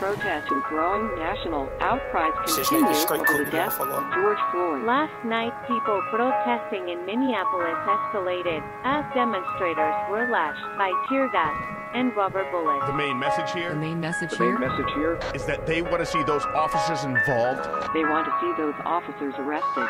protest and growing national outcries continue over the death of George Floyd. Last night, people protesting in Minneapolis escalated as demonstrators were lashed by tear gas and rubber bullets. The main message here is that they want to see those officers involved. They want to see those officers arrested.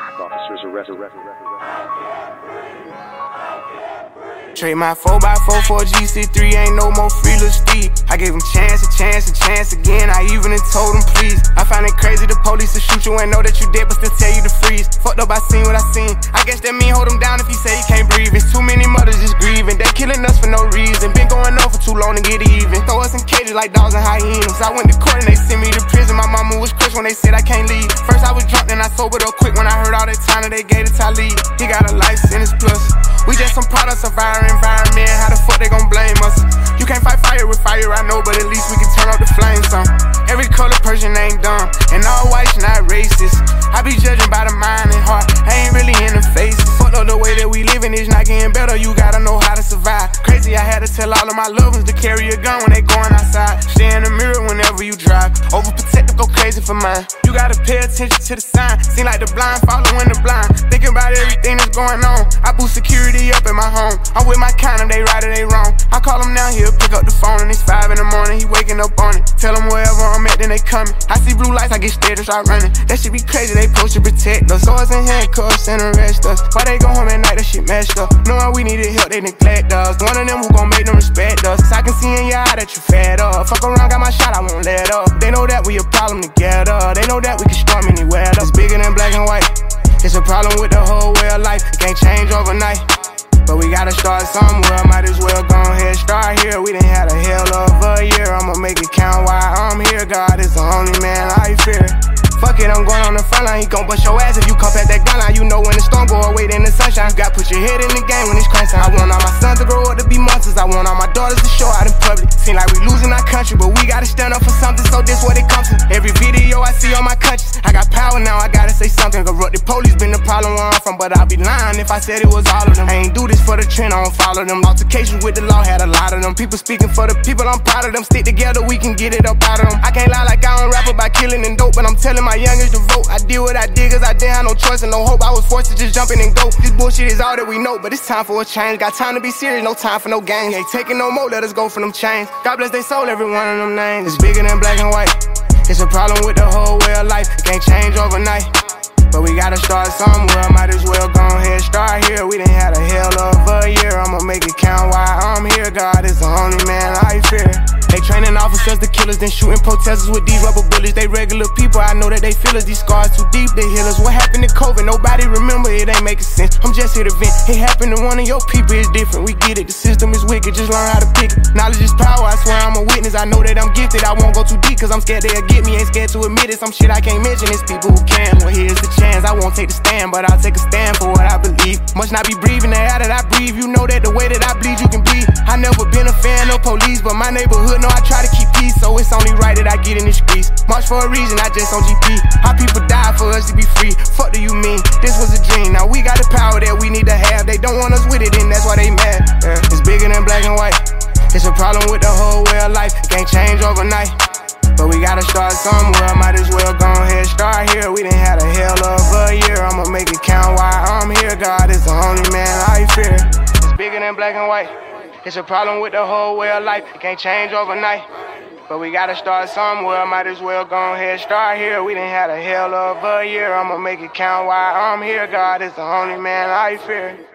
Trade my 4x4 for a GC3, ain't no more free little Steve. I gave him chance again, I even told him please. I find it crazy the police will shoot you and know that you dead but still tell you to freeze. Fucked up, I seen what I seen. I guess that mean hold him down if he say he can't breathe. It's too many mothers just grieving, they killing us for no reason. Been going on for too long to get even. Throw us in cages like dogs and hyenas. I went to court and they sent me to prison. My mama was crushed when they said I can't leave. First I was drunk, then I sobered up quick when I heard all that time that they gave to Talib. He got a life sentence plus. We just some products of our environment. How the fuck they gon' blame us? You can't fight fire with fire, I know, but at least we can turn up the flames some. Every color person ain't dumb, and all whites not racist. I be judging by the mind and heart, I ain't really in the face. Fucked up the way that we living is not getting better, you gotta know how to survive. Crazy, I had to tell all of my loved ones to carry a gun when they going outside. Stay in the mirror whenever you drive, overprotective, go crazy for mine. You gotta pay attention to the sign, seem like the blind following the blind. Thinking about everything that's going on, I boost security up in my home. I'm with my kind of, they right or they wrong. I call him now, he'll pick up the phone and it's 5 in the morning, he waking up on it. Tell him wherever I'm at, then they coming. I see blue lights, I get scared and start running. That shit be crazy, they supposed to protect us. Swords and handcuffs and arrest us. Why they go home at night, that shit messed up. Knowing we needed help, they neglect us. One of them who gon' make them respect us. I can see in your eye that you fed up. Fuck around, got my shot, I won't let up. They know that we a problem together. They know that we can storm anywhere. It's bigger than black and white. It's a problem with the whole way of life. It can't change overnight, but we gotta start somewhere. Might as well go ahead, start here. We done had a hell of a year. I'ma make it count while I'm here. God is the only man I fear. Fuck it, I'm going on the front line. He gon' bust your ass if you come past that gun line. You know when the storm go away, then the sunshine. You gotta put your head in the game when it's crunch time. I want all my sons to grow up to be monsters. I want all my daughters to show out in public. Seem like we losing our country, but we gotta stand up for something. So this what it comes to. Every video I see on my conscience, I got power now, I gotta say something. Corrupted police been the problem where I'm from, but I'd be lying if I said it was all of them. I ain't do this for the trend, I don't follow them. Altercations with the law had a lot of them. People speaking for the people, I'm proud of them. Stick together, we can get it up out of them. I can't lie like I don't rap about killing and dope, but I'm telling my youngest to vote. I did what I did cause I didn't have no choice and no hope. I was forced to just jump in and go. This bullshit is all that we know, but it's time for a change. Got time to be serious, no time for no games. Ain't taking no more, let us go for them chains. God bless they soul, every one of them names. It's bigger than black and white. It's a problem with the whole way of life. It can't change overnight, but we gotta start somewhere. Might as well go ahead, start here. We done had a hell of a year. I'ma make it count while I'm here. God is the only man I fear. They training officers to killers, then shooting protesters with these rubber bullets. They regular people, I know that they feel us. These scars too deep, they heal us. What happened to COVID? Nobody remember, it ain't making sense. I'm just here to vent. It happened to one of your people, it's different. We get it, the system is wicked, just learn how to pick it. Knowledge is power, I swear I'm a witness. I know that I'm gifted, I won't go too deep, cause I'm scared they'll get me. Ain't scared to admit it, some shit I can't mention. It's people who can, well here's the chance. I won't take the stand, but I'll take a stand for what I believe. Must not be breathing the air that I breathe. You know that the way that I bleed, you can bleed. I never been a fan of police, but my neighborhood know I try to keep peace, so it's only right that I get in the streets. March for a reason, I just on GP. How people die for us to be free. Fuck do you mean? This was a dream. Now we got the power that we need to have. They don't want us with it, and that's why they mad. It's bigger than black and white. It's a problem with the whole way of life. It can't change overnight, but we gotta start somewhere. Might as well go ahead, start here. We done had a hell of a year. I'ma make it count while I'm here. God is the only man I fear. It's bigger than black and white. It's a problem with the whole way of life. It can't change overnight, but we gotta start somewhere. Might as well go ahead, start here. We done had a hell of a year. I'ma make it count while I'm here. God is the only man I fear.